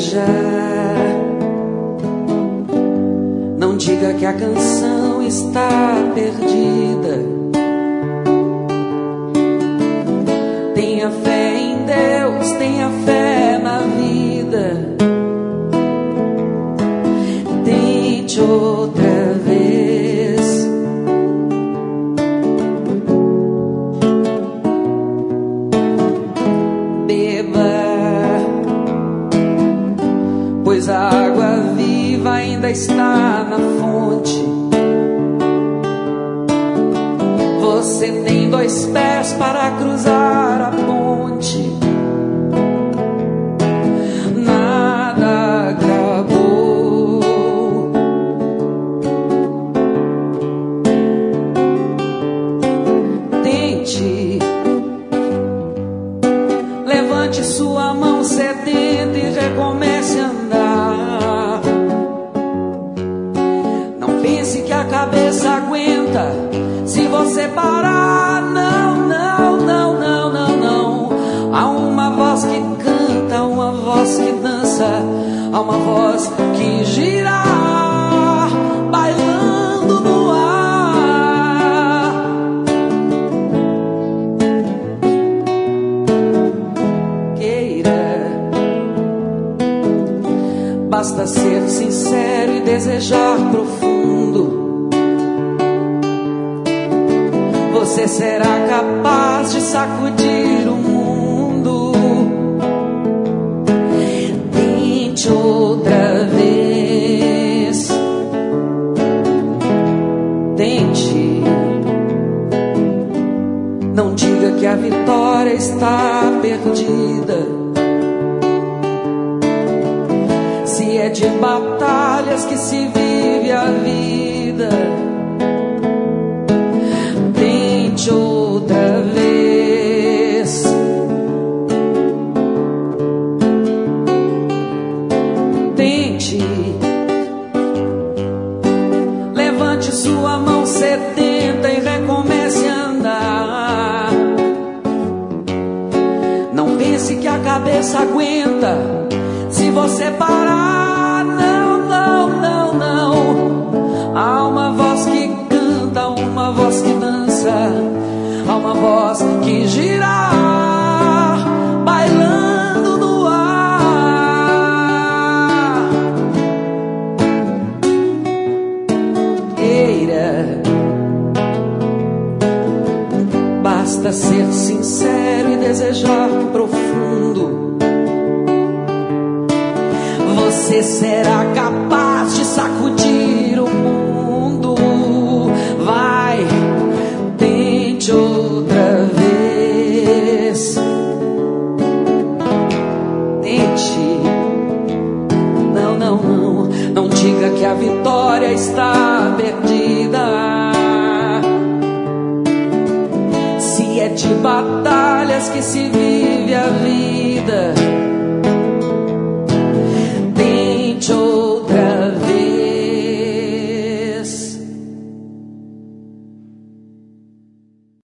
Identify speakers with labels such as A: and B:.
A: beijar. Não diga que a canção está perdida. Tenha fé em Deus, tenha fé na vida. Tente outra vez. Beba, pois a água viva ainda está na fonte. Você tem 2 pés para cruzar a ponte. Nada acabou. Tente. Levante sua mão sedenta e recomece a andar. Não pense que a cabeça aguenta se você parar. Não, não, não, não, não, não. Há uma voz que canta, uma voz que dança, há uma voz que gira, bailando no ar. Queira, basta ser sincero e desejar profundo. Você será capaz de sacudir o mundo. Tente outra vez. Tente. Não diga que a vitória está perdida. Se é de batalhas que se vive a vida, outra vez. Tente. Levante sua mão sedenta e recomece a andar. Não pense que a cabeça aguenta se você parar. Não, não, não, não. Há uma voz que canta, uma voz que dança, há uma voz que gira, bailando no ar. Queira, basta ser sincero e desejar profundo. Você será capaz de sacudir o mundo. Vai, tente outra vez. Tente. Não, não, não. Não diga que a vitória está perdida. Se é de batalhas que se vive a vida,